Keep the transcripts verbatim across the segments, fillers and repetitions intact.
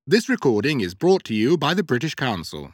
This recording is brought to you by the British Council.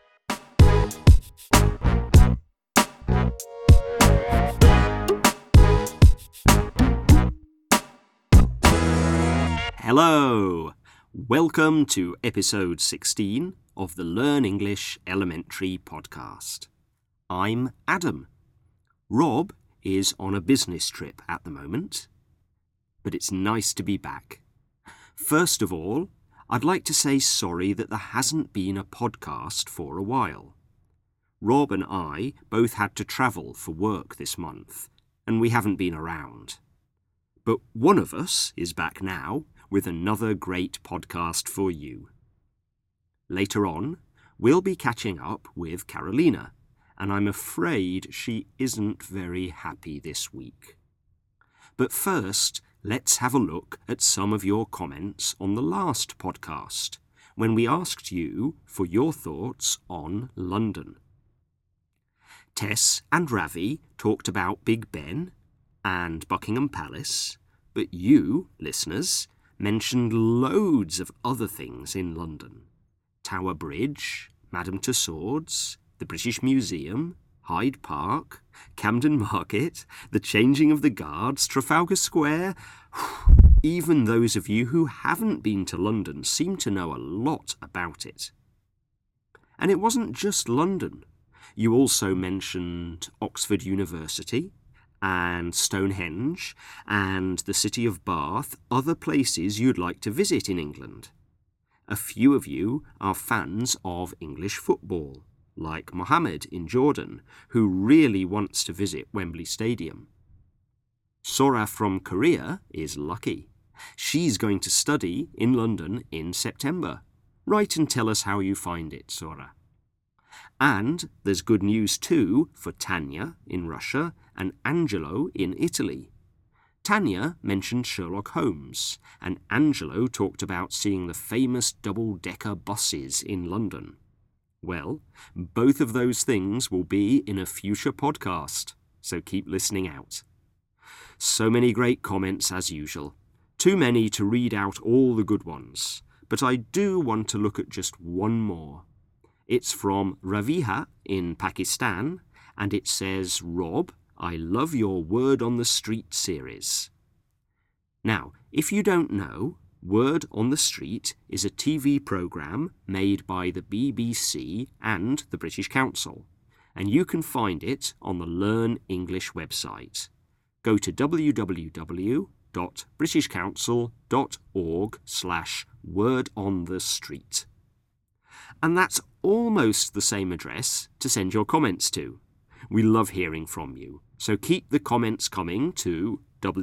Hello! Welcome to episode sixteen of the Learn English Elementary podcast. I'm Adam. Rob is on a business trip at the moment, but it's nice to be back. First of all, I'd like to say sorry that there hasn't been a podcast for a while. Rob and I both had to travel for work this month, and we haven't been around. But one of us is back now with another great podcast for you. Later on, we'll be catching up with Carolina, and I'm afraid she isn't very happy this week. But first, let's have a look at some of your comments on the last podcast, when we asked you for your thoughts on London. Tess and Ravi talked about Big Ben and Buckingham Palace, but you, listeners, mentioned loads of other things in London. Tower Bridge, Madame Tussauds, the British Museum, Hyde Park, Camden Market, the changing of the guards, Trafalgar Square. Even those of you who haven't been to London seem to know a lot about it. And it wasn't just London. You also mentioned Oxford University and Stonehenge and the city of Bath, other places you'd like to visit in England. A few of you are fans of English football, like Mohammed in Jordan, who really wants to visit Wembley Stadium. Sora from Korea is lucky. She's going to study in London in September. Write and tell us how you find it, Sora. And there's good news too for Tanya in Russia and Angelo in Italy. Tanya mentioned Sherlock Holmes, and Angelo talked about seeing the famous double-decker buses in London. Well, both of those things will be in a future podcast, so keep listening out. So many great comments as usual. Too many to read out all the good ones, but I do want to look at just one more. It's from Raviha in Pakistan, and it says, Rob, I love your Word on the Street series. Now, if you don't know, Word on the Street is a T V programme made by the B B C and the British Council, and you can find it on the Learn English website. Go to www.britishcouncil.org slash word on the street. And that's almost the same address to send your comments to. We love hearing from you, so keep the comments coming to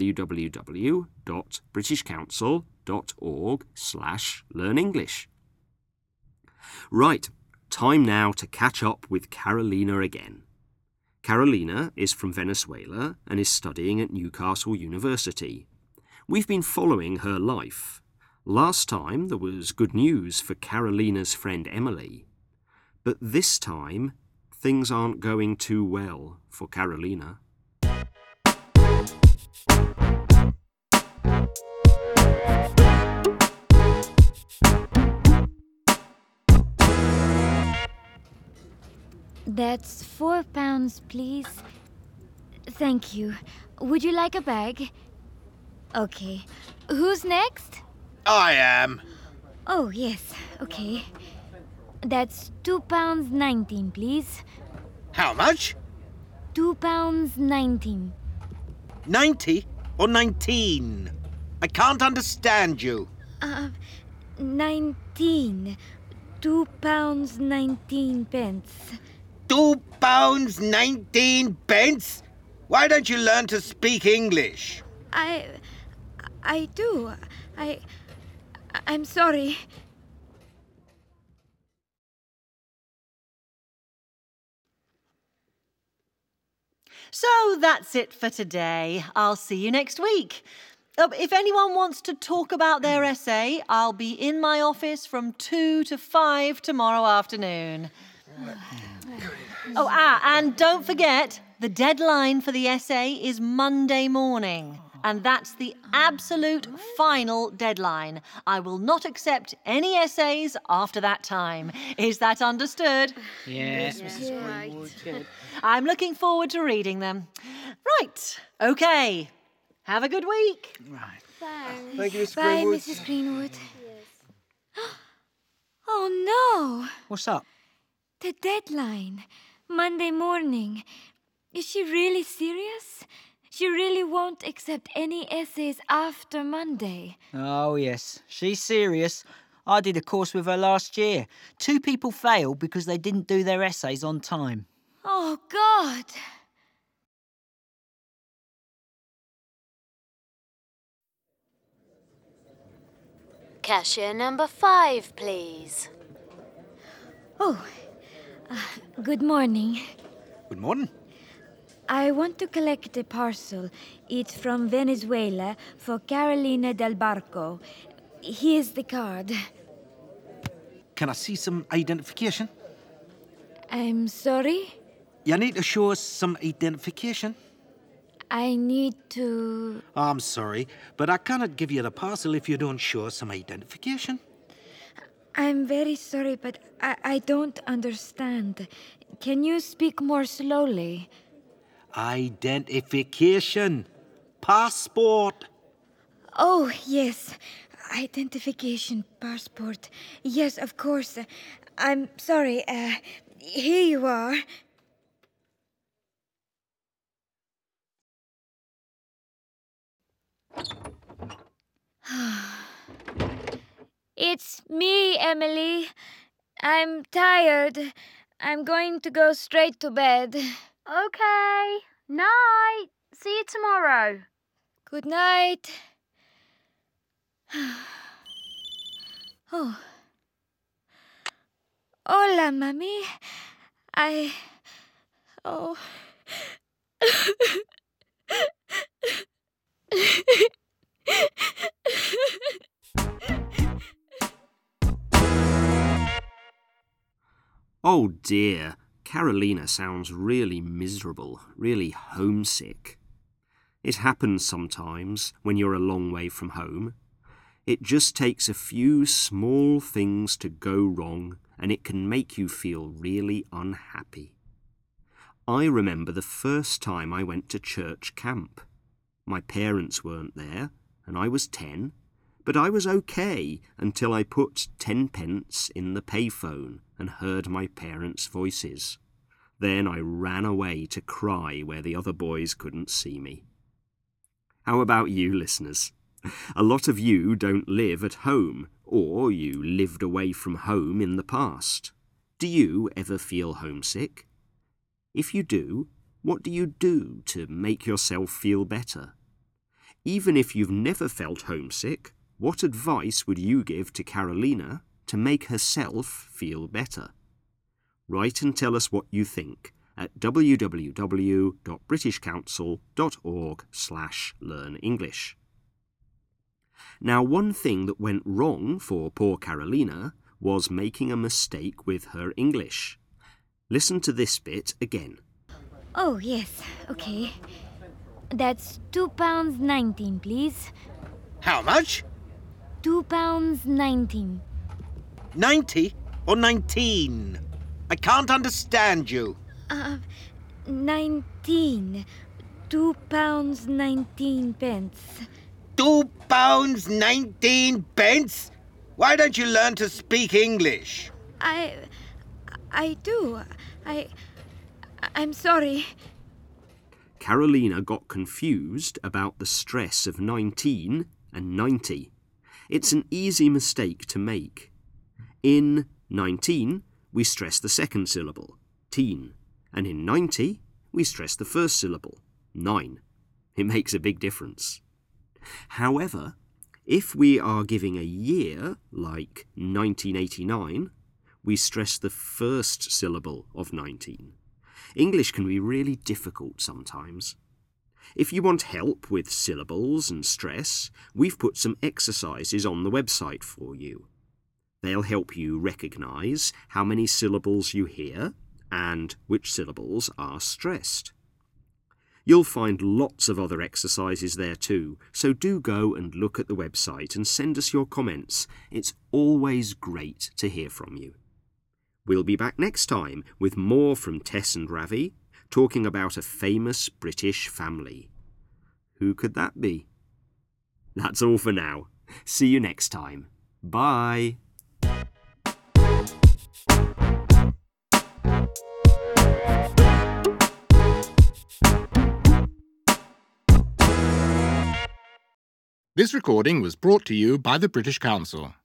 www.britishcouncil.org slash learn English. Right, time now to catch up with Carolina again. Carolina is from Venezuela and is studying at Newcastle University. We've been following her life. Last time there was good news for Carolina's friend Emily. But this time, things aren't going too well for Carolina. That's four pounds, please. Thank you. Would you like a bag? Okay. Who's next? I am. Oh, yes. Okay. That's two pounds nineteen, please. How much? Two pounds nineteen. Ninety or nineteen? I can't understand you. Uh, nineteen. Two pounds nineteen pence. Two pounds nineteen pence? Why don't you learn to speak English? I... I do. I... I'm sorry. So that's it for today. I'll see you next week. Uh, if anyone wants to talk about their essay, I'll be in my office from two to five tomorrow afternoon. Oh, ah, and don't forget, the deadline for the essay is Monday morning. And that's the absolute final deadline. I will not accept any essays after that time. Is that understood? Yes, Missus Greenwood. Good. I'm looking forward to reading them. Right, OK. Have a good week. Right. Thank you, Miss Bye, Greenwood. Missus Greenwood. Oh, no. What's up? The deadline. Monday morning. Is she really serious? She really won't accept any essays after Monday. Oh, yes. She's serious. I did a course with her last year. Two people failed because they didn't do their essays on time. Oh, God. Cashier number five, please. Oh, uh, good morning. Good morning. I want to collect a parcel. It's from Venezuela for Carolina del Barco. Here's the card. Can I see some identification? I'm sorry? You need to show us some identification. I need to... I'm sorry, but I cannot give you the parcel if you don't show us some identification. I'm very sorry, but I, I don't understand. Can you speak more slowly? Identification. Passport. Oh, yes. Identification passport. Yes, of course. I'm sorry. Uh, here you are. It's me, Emily. I'm tired. I'm going to go straight to bed. Okay. Night. See you tomorrow. Good night. Oh. Hola, Mami. I... Oh... Oh dear, Carolina sounds really miserable, really homesick. It happens sometimes when you're a long way from home. It just takes a few small things to go wrong and it can make you feel really unhappy. I remember the first time I went to church camp. My parents weren't there and I was ten, but I was okay until I put ten pence in the payphone and heard my parents' voices. Then I ran away to cry where the other boys couldn't see me. How about you, listeners? A lot of you don't live at home, or you lived away from home in the past. Do you ever feel homesick? If you do, what do you do to make yourself feel better? Even if you've never felt homesick, what advice would you give to Carolina to make herself feel better? Write and tell us what you think at w w w dot british council dot org slash learn english. Now, one thing that went wrong for poor Carolina was making a mistake with her English. Listen to this bit again. Oh, yes. Okay. That's two pounds nineteen, please. How much? Two pounds nineteen. Ninety or nineteen? I can't understand you. Uh, nineteen. Two pounds nineteen pence. Two pounds nineteen pence? Why don't you learn to speak English? I... I do. I... I'm sorry. Carolina got confused about the stress of nineteen and ninety. It's an easy mistake to make. In nineteen, we stress the second syllable, teen, and in ninety, we stress the first syllable, nine. It makes a big difference. However, if we are giving a year, like nineteen eighty-nine, we stress the first syllable of nineteen. English can be really difficult sometimes. If you want help with syllables and stress, we've put some exercises on the website for you. They'll help you recognise how many syllables you hear and which syllables are stressed. You'll find lots of other exercises there too, so do go and look at the website and send us your comments. It's always great to hear from you. We'll be back next time with more from Tess and Ravi, talking about a famous British family. Who could that be? That's all for now. See you next time. Bye. This recording was brought to you by the British Council.